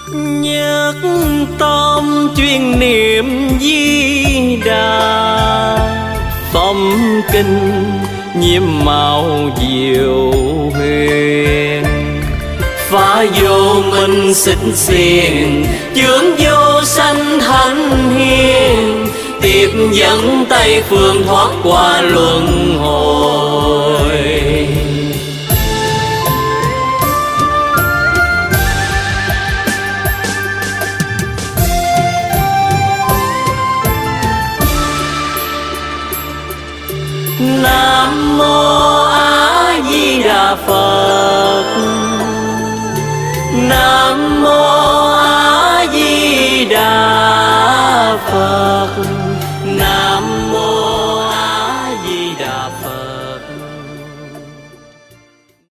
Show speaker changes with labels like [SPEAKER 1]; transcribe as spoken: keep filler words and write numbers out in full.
[SPEAKER 1] Nhất tâm chuyên niệm Di Đà, phẩm kinh nhiễm màu diệu huyền. Phá vô minh xích xiềng, chướng vô sanh thánh hiền, tiếp dẫn Tây phương thoát qua luân hồi. Nam mô A Di Đà Phật. Nam mô A Di Đà Phật.